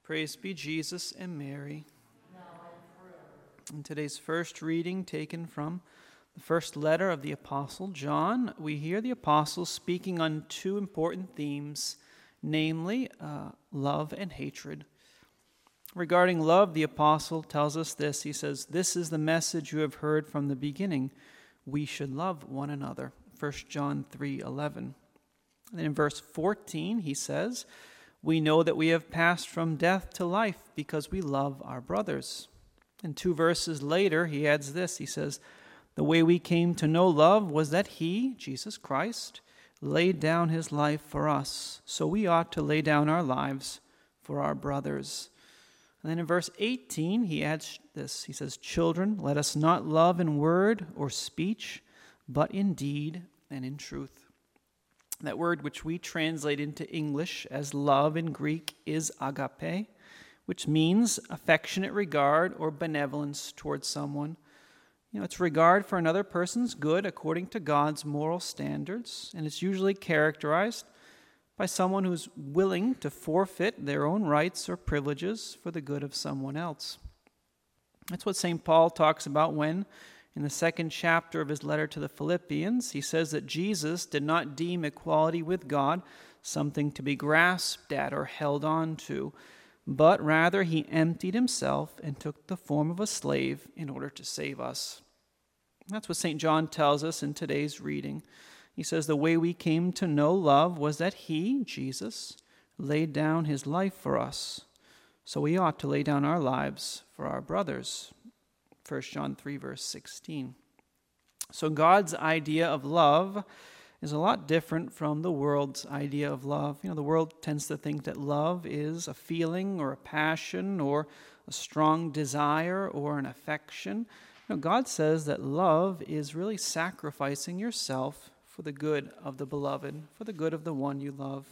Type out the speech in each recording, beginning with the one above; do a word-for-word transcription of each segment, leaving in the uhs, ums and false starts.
Praise be Jesus and Mary. In today's first reading, taken from the first letter of the Apostle John, we hear the Apostle speaking on two important themes, namely uh, love and hatred. Regarding love, the Apostle tells us this. He says, "This is the message you have heard from the beginning. We should love one another." First John three eleven. And then in verse fourteen, he says, "We know that we have passed from death to life because we love our brothers." And two verses later, he adds this. He says, "The way we came to know love was that he, Jesus Christ, laid down his life for us. So we ought to lay down our lives for our brothers." And then in verse eighteen, he adds this. He says, "Children, let us not love in word or speech, but in deed and in truth." That word which we translate into English as love in Greek is agape, which means affectionate regard or benevolence towards someone. You know, it's regard for another person's good according to God's moral standards, and it's usually characterized by someone who's willing to forfeit their own rights or privileges for the good of someone else. That's what Saint Paul talks about when, in the second chapter of his letter to the Philippians, he says that Jesus did not deem equality with God something to be grasped at or held on to, but rather he emptied himself and took the form of a slave in order to save us. That's what Saint John tells us in today's reading. He says the way we came to know love was that he, Jesus, laid down his life for us. So we ought to lay down our lives for our brothers. First John three, verse sixteen. So God's idea of love is a lot different from the world's idea of love. You know, the world tends to think that love is a feeling or a passion or a strong desire or an affection. You know, God says that love is really sacrificing yourself for the good of the beloved, for the good of the one you love.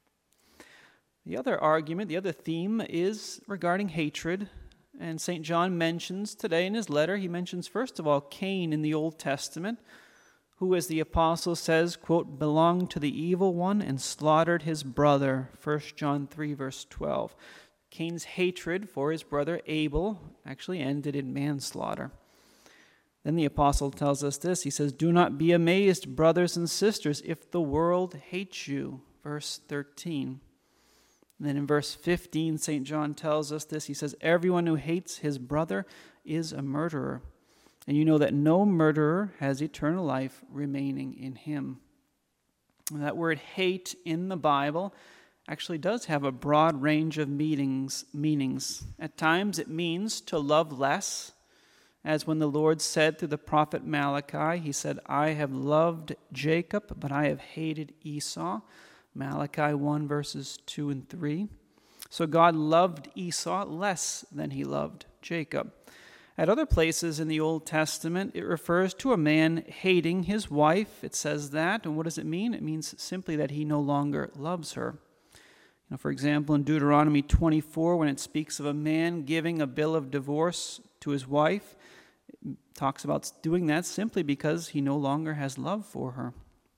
The other argument, the other theme is regarding hatred. And Saint John mentions today in his letter, he mentions first of all Cain in the Old Testament, who, as the apostle says, quote, belonged to the evil one and slaughtered his brother, First John three, verse twelve. Cain's hatred for his brother Abel actually ended in manslaughter. Then the apostle tells us this. He says, "Do not be amazed, brothers and sisters, if the world hates you," verse thirteen. And then in verse fifteen, Saint John tells us this. He says, "Everyone who hates his brother is a murderer. And you know that no murderer has eternal life remaining in him." And that word hate in the Bible actually does have a broad range of meanings. meanings. At times it means to love less, as when the Lord said through the prophet Malachi, he said, "I have loved Jacob, but I have hated Esau." Malachi one, verses two and three. So God loved Esau less than he loved Jacob. At other places in the Old Testament, it refers to a man hating his wife. It says that. And what does it mean? It means simply that he no longer loves her. You know, for example, in Deuteronomy twenty-four, when it speaks of a man giving a bill of divorce to his wife, it talks about doing that simply because he no longer has love for her.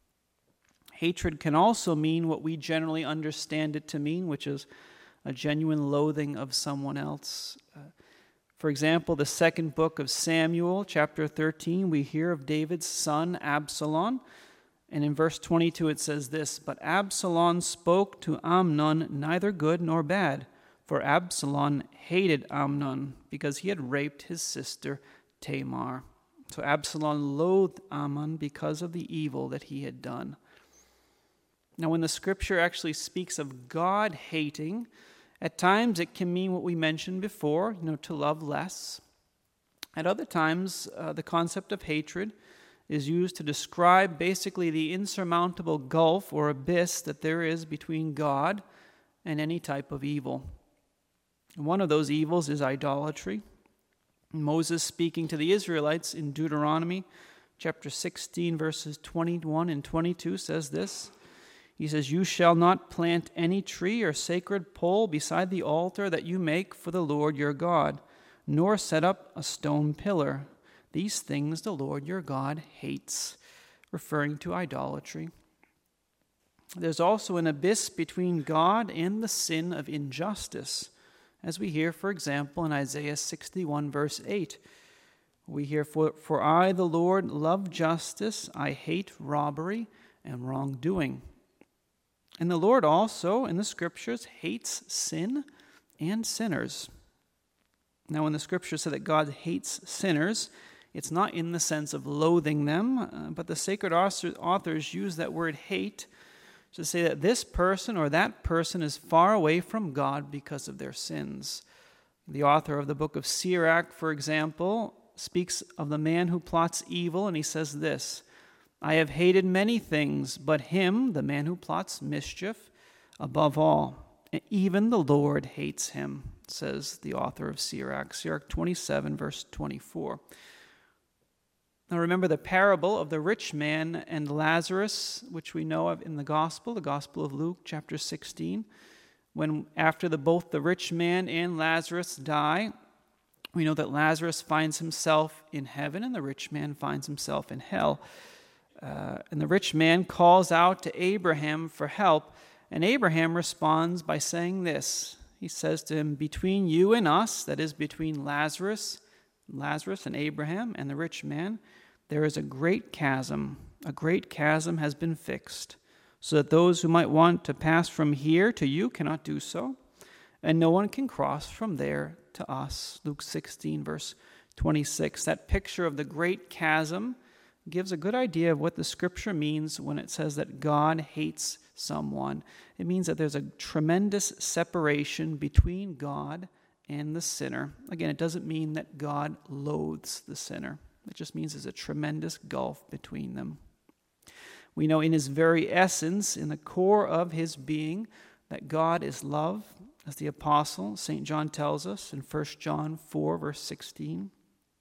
Hatred can also mean what we generally understand it to mean, which is a genuine loathing of someone else. Uh, for example, the second book of Samuel, chapter thirteen, we hear of David's son Absalom. And in verse twenty-two it says this, "But Absalom spoke to Amnon neither good nor bad, for Absalom hated Amnon because he had raped his sister Tamar." So Absalom loathed Amnon because of the evil that he had done. Now, when the scripture actually speaks of God hating, at times it can mean what we mentioned before, you know, to love less. At other times, uh, the concept of hatred is used to describe basically the insurmountable gulf or abyss that there is between God and any type of evil. And one of those evils is idolatry. Moses, speaking to the Israelites in Deuteronomy chapter sixteen, verses twenty-one and twenty-two, says this. He says, "You shall not plant any tree or sacred pole beside the altar that you make for the Lord your God, nor set up a stone pillar. These things the Lord your God hates," referring to idolatry. There's also an abyss between God and the sin of injustice. as we hear, for example, in Isaiah sixty-one, verse eight. We hear, for, for I, the Lord, love justice, I hate robbery and wrongdoing. And the Lord also, in the Scriptures, hates sin and sinners. Now, when the Scriptures say that God hates sinners, it's not in the sense of loathing them, uh, but the sacred authors use that word hate to say that this person or that person is far away from God because of their sins. The author of the book of Sirach, for example, speaks of the man who plots evil, and he says this, I have hated many things, but him, the man who plots mischief, above all. Even the Lord hates him, says the author of Sirach. Sirach twenty-seven, verse twenty-four. Now remember the parable of the rich man and Lazarus, which we know of in the Gospel, the Gospel of Luke, chapter sixteen. When after the, both the rich man and Lazarus die, we know that Lazarus finds himself in heaven and the rich man finds himself in hell. Uh, and the rich man calls out to Abraham for help, and Abraham responds by saying this. He says to him, between you and us, that is between Lazarus, Lazarus and Abraham and the rich man, there is a great chasm. A great chasm has been fixed, so that those who might want to pass from here to you cannot do so, and no one can cross from there to us. Luke sixteen, verse twenty-six. That picture of the great chasm gives a good idea of what the Scripture means when it says that God hates someone. It means that there's a tremendous separation between God and the sinner. Again, it doesn't mean that God loathes the sinner. It just means there's a tremendous gulf between them. We know in his very essence, in the core of his being, that God is love, as the apostle Saint John tells us in First John four, verse sixteen.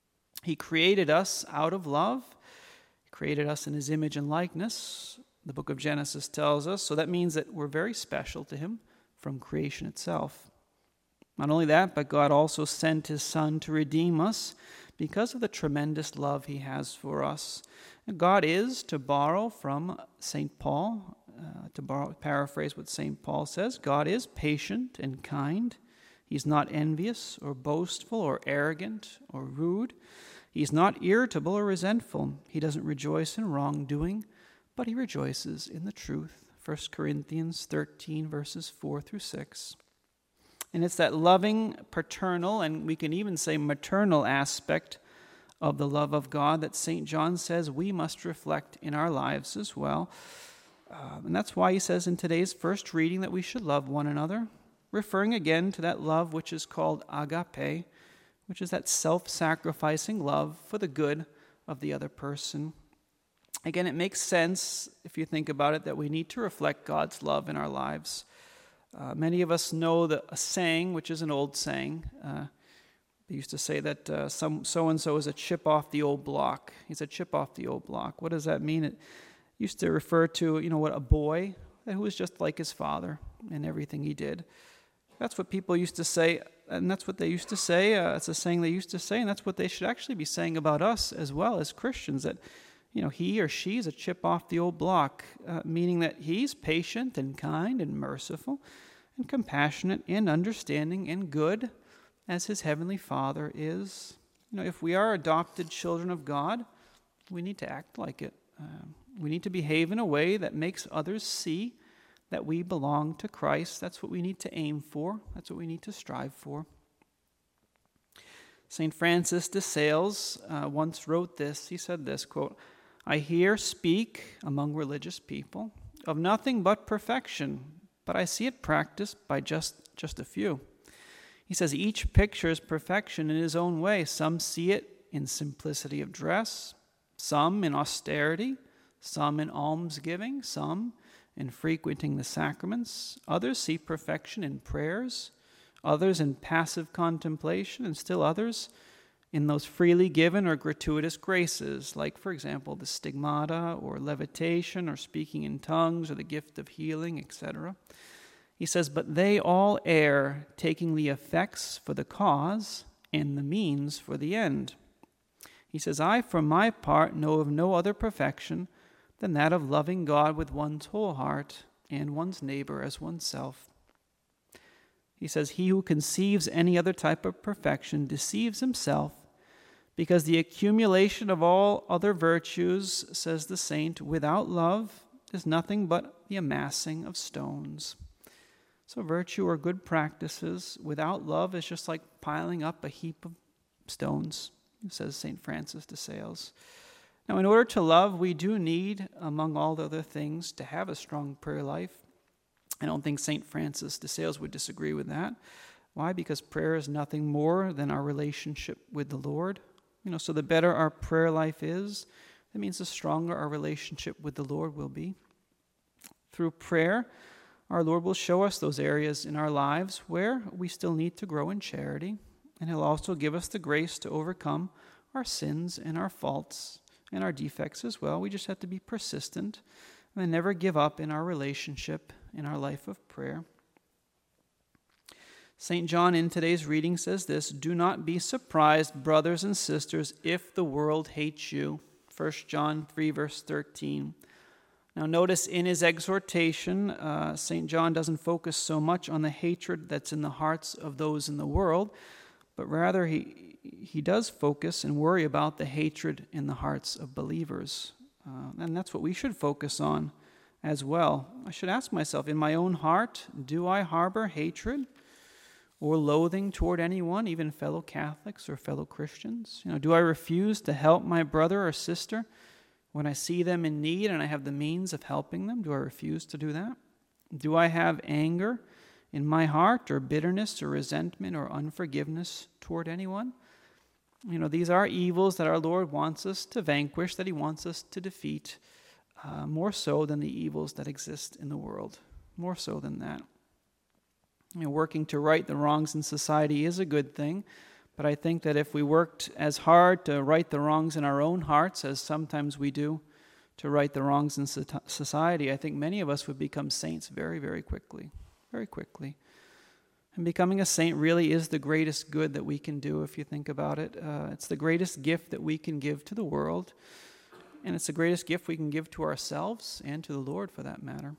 He created us out of love. He created us in his image and likeness, the book of Genesis tells us. So that means that we're very special to him from creation itself. Not only that, but God also sent his Son to redeem us because of the tremendous love he has for us. And God is, to borrow from Saint Paul, uh, to borrow, paraphrase what Saint Paul says, God is patient and kind. He's not envious or boastful or arrogant or rude. He's not irritable or resentful. He doesn't rejoice in wrongdoing, but he rejoices in the truth. First Corinthians thirteen, verses four through six. And it's that loving, paternal, and we can even say maternal aspect of the love of God that Saint John says we must reflect in our lives as well. Uh, and that's why he says in today's first reading that we should love one another, referring again to that love which is called agape, which is that self-sacrificing love for the good of the other person. Again, it makes sense, if you think about it, that we need to reflect God's love in our lives. Uh, many of us know the, a saying, which is an old saying. Uh, they used to say that uh, some so-and-so is a chip off the old block. He's a chip off the old block. What does that mean? It used to refer to, you know, what a boy who was just like his father in everything he did. That's what people used to say, and that's what they used to say. Uh, it's a saying they used to say, and that's what they should actually be saying about us as well as Christians, that, you know, he or she is a chip off the old block, uh, meaning that he's patient and kind and merciful and compassionate and understanding and good as his heavenly Father is. You know, if we are adopted children of God, we need to act like it. Uh, we need to behave in a way that makes others see that we belong to Christ. That's what we need to aim for. That's what we need to strive for. Saint Francis de Sales uh, once wrote this. He said this, quote, I hear speak among religious people of nothing but perfection, but I see it practiced by just, just a few. He says each pictures perfection in his own way. Some see it in simplicity of dress, some in austerity, some in almsgiving, some in frequenting the sacraments. Others see perfection in prayers, others in passive contemplation, and still others in those freely given or gratuitous graces, like, for example, the stigmata or levitation or speaking in tongues or the gift of healing, et cetera. He says, but they all err, taking the effects for the cause and the means for the end. He says, I, for my part, know of no other perfection than that of loving God with one's whole heart and one's neighbor as oneself. He says, he who conceives any other type of perfection deceives himself, because the accumulation of all other virtues, says the saint, without love is nothing but the amassing of stones. So virtue or good practices without love is just like piling up a heap of stones, says Saint Francis de Sales. Now, in order to love, we do need, among all the other things, to have a strong prayer life. I don't think Saint Francis de Sales would disagree with that. Why? Because prayer is nothing more than our relationship with the Lord. You know, so the better our prayer life is, that means the stronger our relationship with the Lord will be. Through prayer, our Lord will show us those areas in our lives where we still need to grow in charity, and He'll also give us the grace to overcome our sins and our faults and our defects as well. We just have to be persistent and never give up in our relationship, in our life of prayer. Saint John in today's reading says this, "Do not be surprised, brothers and sisters, if the world hates you." First John three, verse thirteen. Now notice in his exhortation, uh, Saint John doesn't focus so much on the hatred that's in the hearts of those in the world, but rather he he does focus and worry about the hatred in the hearts of believers. Uh, and that's what we should focus on as well. I should ask myself, in my own heart, do I harbor hatred or loathing toward anyone, even fellow Catholics or fellow Christians? You know, do I refuse to help my brother or sister when I see them in need and I have the means of helping them? Do I refuse to do that? Do I have anger in my heart, or bitterness or resentment or unforgiveness toward anyone? You know, these are evils that our Lord wants us to vanquish, that He wants us to defeat, uh, more so than the evils that exist in the world, more so than that. You know, working to right the wrongs in society is a good thing, but I think that if we worked as hard to right the wrongs in our own hearts as sometimes we do to right the wrongs in society, I think many of us would become saints very, very quickly, very quickly. And becoming a saint really is the greatest good that we can do, if you think about it. Uh, it's the greatest gift that we can give to the world, and it's the greatest gift we can give to ourselves and to the Lord, for that matter.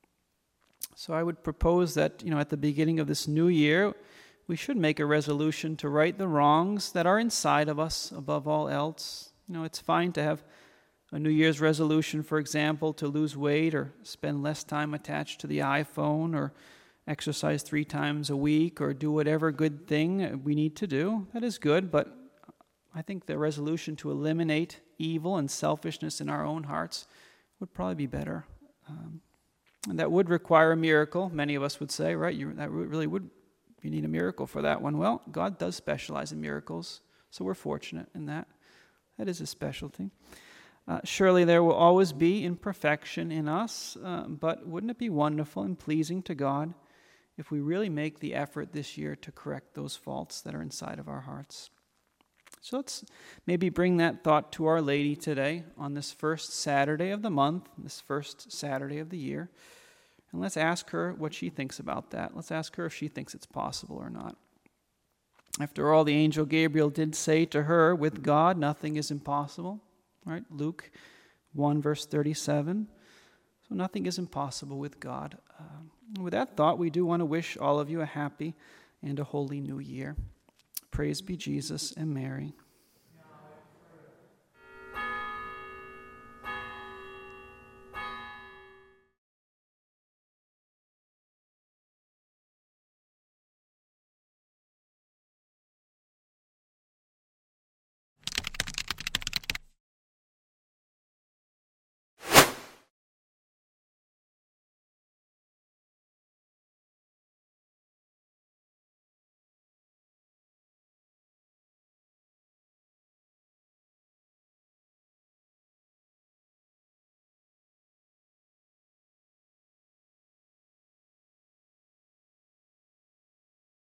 So I would propose that, you know, at the beginning of this new year, we should make a resolution to right the wrongs that are inside of us above all else. You know, it's fine to have a New Year's resolution, for example, to lose weight or spend less time attached to the iPhone or exercise three times a week or do whatever good thing we need to do. That is good, but I think the resolution to eliminate evil and selfishness in our own hearts would probably be better. Um, and that would require a miracle, many of us would say, right? You, that really would, you need a miracle for that one. Well, God does specialize in miracles, so we're fortunate in that. That is His specialty. Uh, surely there will always be imperfection in us, uh, but wouldn't it be wonderful and pleasing to God if we really make the effort this year to correct those faults that are inside of our hearts? So let's maybe bring that thought to Our Lady today on this first Saturday of the month, this first Saturday of the year. And let's ask her what she thinks about that. Let's ask her if she thinks it's possible or not. After all, the angel Gabriel did say to her, with God nothing is impossible. Right? Luke one, verse thirty-seven. So nothing is impossible with God. Uh, with that thought, we do want to wish all of you a happy and a holy new year. Praise be Jesus and Mary.